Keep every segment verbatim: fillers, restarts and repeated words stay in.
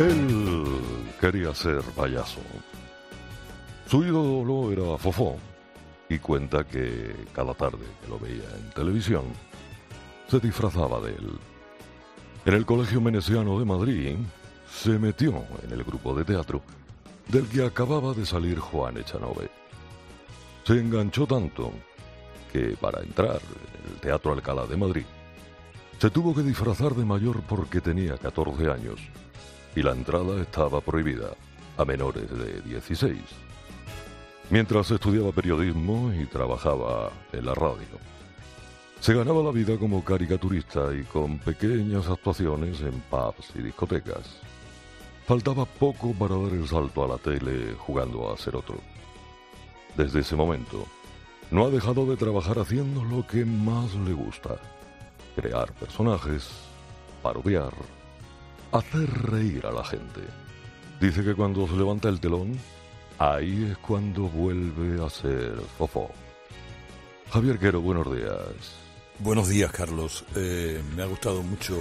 Él quería ser payaso. Su ídolo era Fofó, y cuenta que cada tarde que lo veía en televisión, se disfrazaba de él. En el Colegio Menesiano de Madrid, se metió en el grupo de teatro del que acababa de salir Juan Echanove. Se enganchó tanto que para entrar en el Teatro Alcalá de Madrid, se tuvo que disfrazar de mayor porque tenía catorce años y la entrada estaba prohibida a menores de dieciséis. Mientras estudiaba periodismo y trabajaba en la radio, se ganaba la vida como caricaturista y con pequeñas actuaciones en pubs y discotecas. Faltaba poco para dar el salto a la tele jugando a ser otro. Desde ese momento, no ha dejado de trabajar haciendo lo que más le gusta: crear personajes, parodiar, hacer reír a la gente. Dice que cuando se levanta el telón, ahí es cuando vuelve a ser Fofó. Javier Quero, buenos días. Buenos días, Carlos. Eh, me ha gustado mucho.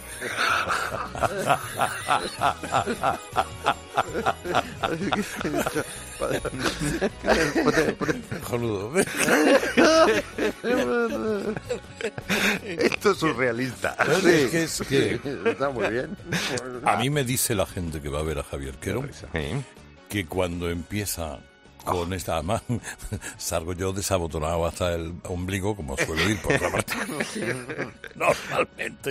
Esto es surrealista. Sí, es que, es que está muy bien. A mí me dice la gente que va a ver a Javier Quero que cuando empieza con esta, además, salgo yo desabotonado hasta el ombligo, como suelo ir por otra parte, normalmente,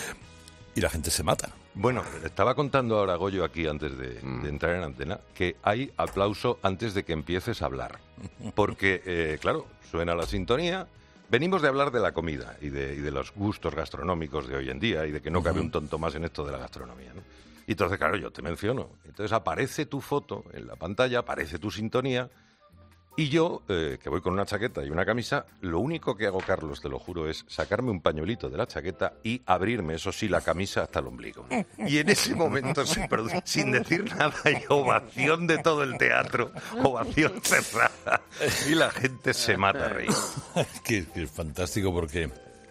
y la gente se mata. Bueno, estaba contando ahora Goyo aquí antes de, de entrar en antena que hay aplauso antes de que empieces a hablar, porque, eh, claro, suena la sintonía. Venimos de hablar de la comida y de, y de los gustos gastronómicos de hoy en día y de que no cabe un tonto más en esto de la gastronomía, ¿no? Y entonces, claro, yo te menciono. Entonces aparece tu foto en la pantalla, aparece tu sintonía, y yo, eh, que voy con una chaqueta y una camisa, lo único que hago, Carlos, te lo juro, es sacarme un pañuelito de la chaqueta y abrirme, eso sí, la camisa hasta el ombligo. Y en ese momento se produce, sin decir nada, y ovación de todo el teatro, ovación cerrada, y la gente se mata a reír. que, que es fantástico, porque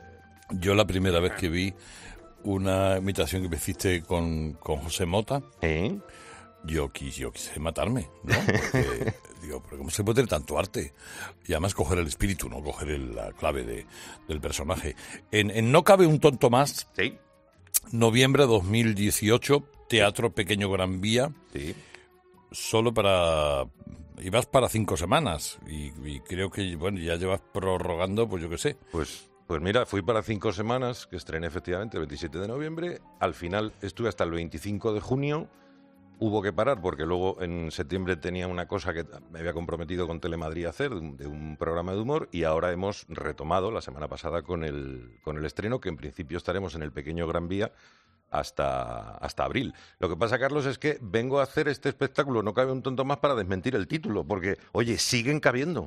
yo la primera vez que vi una imitación que me hiciste con, con José Mota, ¿Eh? yo, quis, yo quise matarme, ¿no? Porque, digo, ¿pero cómo se puede tener tanto arte? Y además coger el espíritu, no coger el, la clave de, del personaje. En, en No cabe un tonto más, ¿Sí? noviembre de dos mil dieciocho, Teatro Pequeño Gran Vía, Sí. solo para... ibas para cinco semanas, y, y creo que, bueno, ya llevas prorrogando, pues yo qué sé. Pues... Pues mira, fui para cinco semanas, que estrené efectivamente el veintisiete de noviembre. Al final estuve hasta el veinticinco de junio. Hubo que parar porque luego en septiembre tenía una cosa que me había comprometido con Telemadrid a hacer, de un, de un programa de humor, y ahora hemos retomado la semana pasada con el, con el estreno, que en principio estaremos en el Pequeño Gran Vía hasta, hasta abril. Lo que pasa, Carlos, es que vengo a hacer este espectáculo, no cabe un tonto más, para desmentir el título, porque, oye, siguen cabiendo.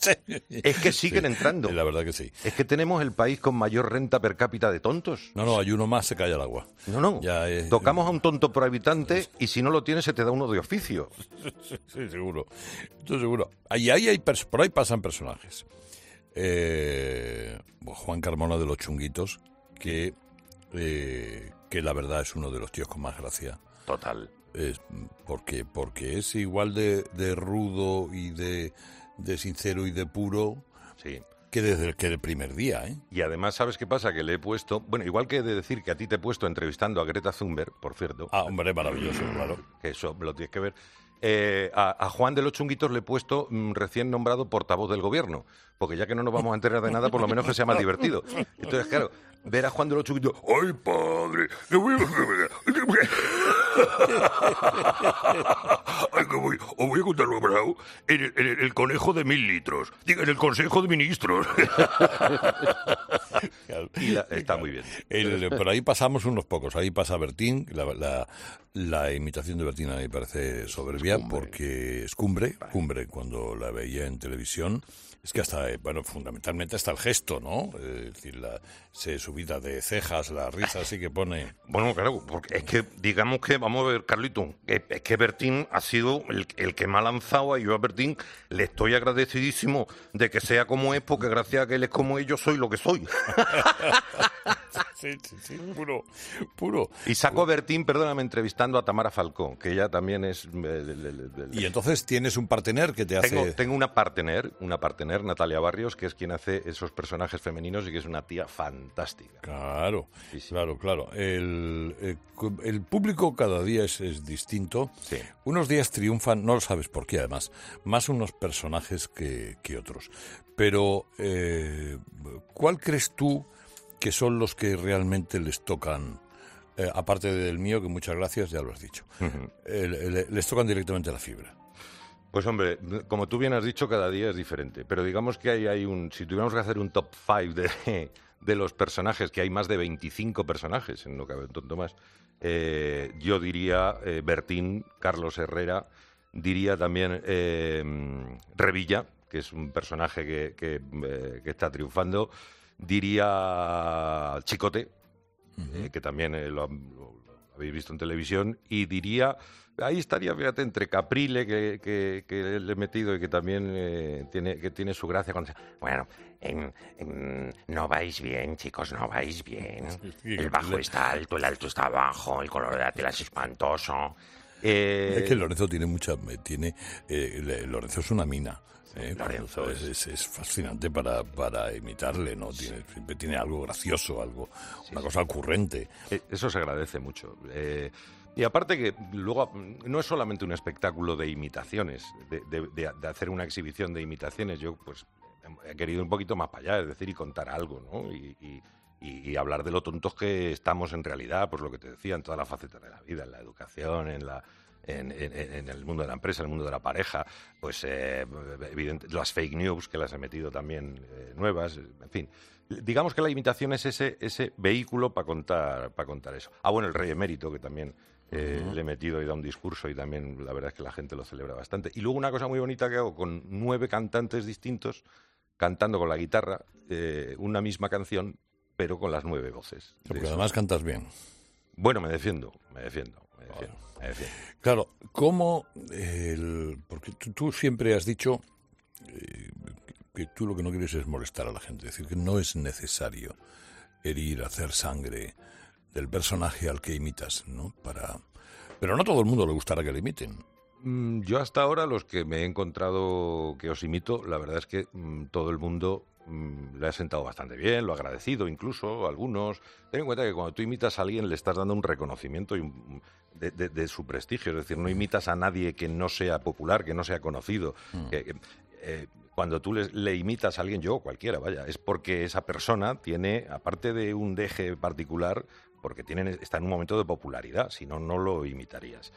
Es que siguen Sí, entrando. La verdad que sí. Es que tenemos el país con mayor renta per cápita de tontos. No, no, hay uno más, se cae al agua. No, no. Ya es- Tocamos a un tonto por habitante y si no lo tienes se te da uno de oficio. Sí, seguro. Yo seguro. Ahí, ahí hay pers- por ahí pasan personajes. Eh, Juan Carmona de los Chunguitos, que, eh, que la verdad es uno de los tíos con más gracia. Total. Es, porque, porque es igual de, de rudo y de, de sincero y de puro Sí. que desde el, que el primer día, ¿eh? Y además, ¿sabes qué pasa? Que le he puesto... Bueno, igual que he de decir que a ti te he puesto entrevistando a Greta Thunberg, por cierto. Ah, hombre, maravilloso, claro. Que eso lo tienes que ver. Eh, a, a Juan de los Chunguitos le he puesto mm, recién nombrado portavoz del gobierno, porque ya que no nos vamos a enterar de nada, por lo menos que sea más divertido. Entonces, claro, ver a Juan de los Chunguitos, ¡ay, padre! Le voy a... Ay, que voy, os voy a contar lo bravo en el, en el- el conejo de mil litros. Diga, en el Consejo de Ministros. Y la- está muy bien. El, por ahí pasamos unos pocos. Ahí pasa Bertín. La, la, la imitación de Bertín a mí me parece soberbia, porque es cumbre, cumbre cuando la veía en televisión. Es que hasta, eh, bueno, fundamentalmente hasta el gesto, ¿no? Es decir, la se subida de cejas, la risa así que pone... Bueno, claro, porque es que, digamos que, vamos a ver, Carlito, que- es que Bertín ha sido el, el que me ha lanzado, y yo a Bertín le estoy agradecidísimo de que sea como es, porque gracias a que él es como es, yo soy lo que soy. Sí, sí, sí, puro, puro. Y sacó Bertín, perdóname, entrevistando a Tamara Falcó, que ella también es... eh, del- del- del- Y entonces tienes un partener que te hace... Tengo, tengo una partener, una partener, Natalia Barrios, que es quien hace esos personajes femeninos y que es una tía fantástica. Claro, Sí, sí. claro, claro. El, el, el público cada día es, es distinto. Sí. Unos días triunfan, no lo sabes por qué además, más unos personajes que, que otros. Pero, eh, ¿cuál crees tú que son los que realmente les tocan, eh, aparte del mío, que muchas gracias, ya lo has dicho, Ujú. el- el- les tocan directamente la fibra? Pues hombre, como tú bien has dicho, cada día es diferente. Pero digamos que hay, hay un... Si tuviéramos que hacer un top five de, de los personajes, que hay más de veinticinco personajes, en No cabe un tonto más, eh, yo diría eh, Bertín, Carlos Herrera, diría también eh, Revilla, que es un personaje que, que, eh, que está triunfando, diría Chicote, eh, que también eh, lo, lo- lo habéis visto en televisión, y diría, ahí estaría, fíjate, entre Caprile, que, que, que le he metido y que también eh, tiene, que tiene su gracia cuando dice, bueno, en- en- no vais bien, chicos, no vais bien. El bajo está alto, el alto está bajo, el color de la tela es espantoso. Eh, Es que Lorenzo tiene mucha... Tiene, eh, le- Lorenzo es una mina. ¿eh? Lorenzo es, es, es fascinante para, para imitarle, ¿no? Tiene, siempre tiene algo gracioso, algo, una cosa ocurrente. Eh, Eso se agradece mucho. Eh, y aparte que luego no es solamente un espectáculo de imitaciones, de, de- de- de hacer una exhibición de imitaciones. Yo pues he querido ir un poquito más para allá, es decir, y contar algo, ¿no? Y, y- y- y hablar de lo tontos que estamos en realidad, pues lo que te decía, en todas las facetas de la vida, en la educación, en la... En, en- en el mundo de la empresa, en el mundo de la pareja, pues eh, evidente, las fake news que las he metido también eh, nuevas, en fin. Digamos que la imitación es ese, ese vehículo para contar, para contar eso. Ah, bueno, el Rey Emérito, que también eh, le he metido y da un discurso y también la verdad es que la gente lo celebra bastante. Y luego una cosa muy bonita que hago con nueve cantantes distintos, cantando con la guitarra, eh, una misma canción, pero con las nueve voces. Porque De eso. además cantas bien. Bueno, me defiendo, me defiendo, me defiendo, me defiendo. Claro, ¿cómo el, porque tú, tú siempre has dicho eh, que tú lo que no quieres es molestar a la gente, es decir, que no es necesario herir, hacer sangre del personaje al que imitas, ¿no? Para, pero no a todo el mundo le gustará que le imiten. Mm, Yo hasta ahora, los que me he encontrado que os imito, la verdad es que mm, todo el mundo mm, le ha sentado bastante bien, lo ha agradecido incluso, algunos. Ten en cuenta que cuando tú imitas a alguien le estás dando un reconocimiento y un- de, de- de su prestigio, es decir, no imitas a nadie que no sea popular, que no sea conocido. Que- que, eh, cuando tú le, le imitas a alguien, yo o cualquiera, vaya, es porque esa persona tiene, aparte de un deje particular, porque tienen, está en un momento de popularidad, si no, no lo imitarías.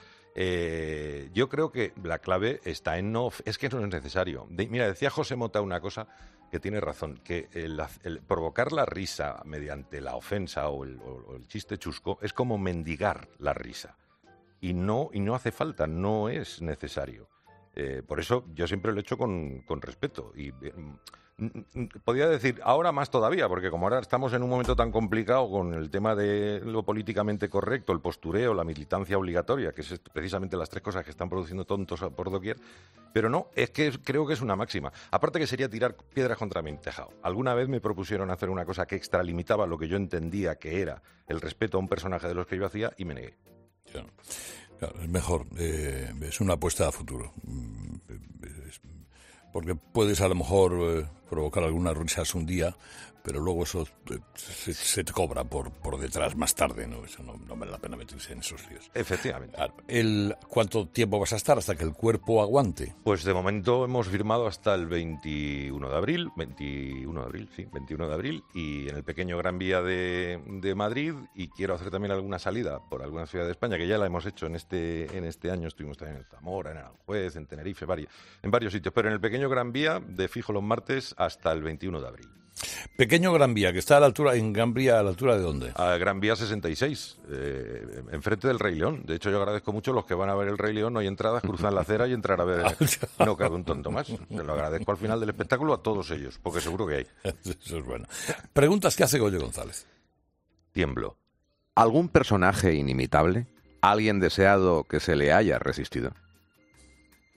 Eh, yo creo que la clave está en no... Es que no es necesario. De- mira, decía José Mota una cosa que tiene razón, que el, el provocar la risa mediante la ofensa o el, o- o el chiste chusco es como mendigar la risa. Y no, y no hace falta, no es necesario. Eh, por eso yo siempre lo he hecho con, con respeto. Y eh, mm, mm, podría decir, ahora más todavía, porque como ahora estamos en un momento tan complicado con el tema de lo políticamente correcto, el postureo, la militancia obligatoria, que es precisamente las tres cosas que están produciendo tontos por doquier, pero no, es que creo que es una máxima. Aparte que sería tirar piedras contra mi tejado. Alguna vez me propusieron hacer una cosa que extralimitaba lo que yo entendía que era el respeto a un personaje de los que yo hacía y me negué. Claro. Claro, es mejor, eh, es una apuesta a futuro. Mm, es- Porque puedes a lo mejor eh, provocar algunas risas un día, pero luego eso eh, se, se te cobra por, por detrás más tarde, ¿no? Eso no, no vale la pena meterse en esos líos. Efectivamente. Claro, El, ¿Cuánto tiempo vas a estar hasta que el cuerpo aguante? Pues de momento hemos firmado hasta el veintiuno de abril, veintiuno de abril, sí, veintiuno de abril, y en el pequeño Gran Vía de, de Madrid, y quiero hacer también alguna salida por alguna ciudad de España, que ya la hemos hecho en este, en este año, estuvimos también en Zamora, en Aranjuez, en Tenerife, varios, en varios sitios, pero en el pequeño Gran Vía, de fijo los martes hasta el veintiuno de abril. Pequeño Gran Vía, que está a la altura, en Gran Vía, ¿a la altura de dónde? A Gran Vía sesenta y seis, eh, enfrente del Rey León. De hecho, yo agradezco mucho a los que van a ver el Rey León, no hay entradas, cruzan la acera y entrar a ver No cabe un tonto más. Se lo agradezco al final del espectáculo a todos ellos, porque seguro que hay. Eso es bueno. Preguntas que hace Goyo González. Tiemblo. ¿Algún personaje inimitable? ¿Alguien deseado que se le haya resistido?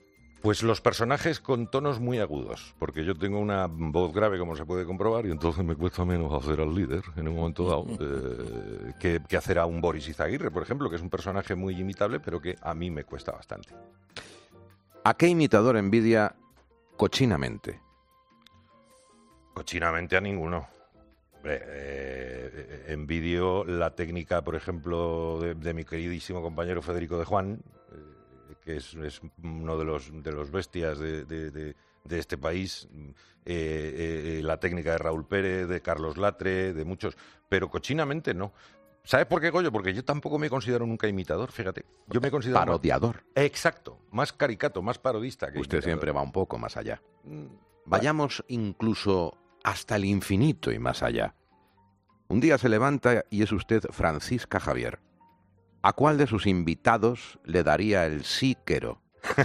Pues los personajes con tonos muy agudos, porque yo tengo una voz grave, como se puede comprobar, y entonces me cuesta menos hacer al líder en un momento dado eh, que, que hacer a un Boris Izaguirre, por ejemplo, que es un personaje muy imitable, pero que a mí me cuesta bastante. ¿A qué imitador envidia cochinamente? Cochinamente a ninguno. Eh, eh, envidio la técnica, por ejemplo, de, de mi queridísimo compañero Federico de Juan, eh, que es, es uno de los, de los bestias de, de, de, de este país, eh, eh, la técnica de Raúl Pérez, de Carlos Latre, de muchos, pero cochinamente no. ¿Sabes por qué, Goyo? Porque yo tampoco me considero nunca imitador, fíjate. Yo me considero Parodiador. Más, exacto, más caricato, más parodista que Usted imitador. siempre va un poco más allá. Mm, Vayamos incluso hasta el infinito y más allá. Un día se levanta y es usted Francisca Javier. ¿A cuál de sus invitados le daría el sí quiero?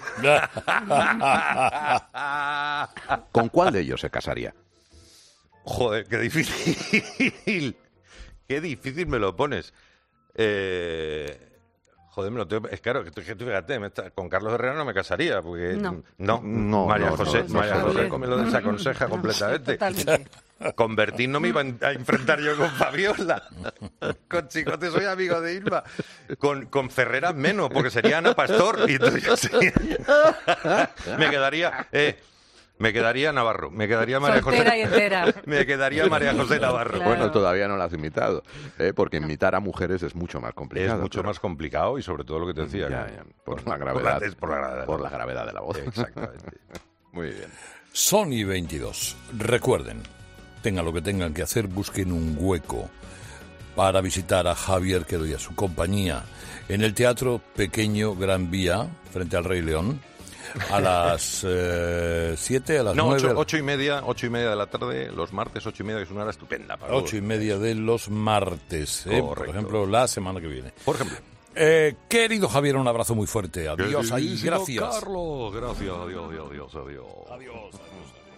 ¿Con cuál de ellos se casaría? Joder, qué difícil. Qué difícil me lo pones. Eh... Joder, me lo tengo... es claro, que tú, que tú fíjate, me está... con Carlos Herrera no me casaría, porque... No. No, No, María no, José, no, María no, José no, me lo desaconseja No, completamente. totalmente. Con Bertín no me iba a enfrentar yo con Fabiola. Con Chicote soy amigo de Irma. Con, con Ferreras menos, porque sería Ana Pastor. Y entonces yo sería... me quedaría... Eh, me quedaría Navarro, me quedaría María Soltera José. y entera. Me quedaría María José Navarro. Claro. Bueno, todavía no la has imitado, ¿eh? Porque imitar a mujeres es mucho más complicado. Es mucho pero- más complicado y sobre todo lo que te decía. Ya, que- ya, por la Por gravedad. la, por la gravedad. Por la gravedad de la voz. Exactamente. Muy bien. Sony veintidós. Recuerden, tengan lo que tengan que hacer, busquen un hueco para visitar a Javier Quedo y a su compañía en el Teatro Pequeño Gran Vía, frente al Rey León, a las eh, siete, a las No, nueve... ocho, ocho y media, ocho y media de la tarde, los martes, ocho y media, que es una hora estupenda. Para Ocho y media de los martes, ¿eh? Por Correcto. ejemplo, la semana que viene. Por ejemplo. Eh, querido Javier, un abrazo muy fuerte. Adiós ahí, Queridísimo gracias. Carlos, gracias, adiós, adiós, adiós, adiós. Adiós, adiós, adiós.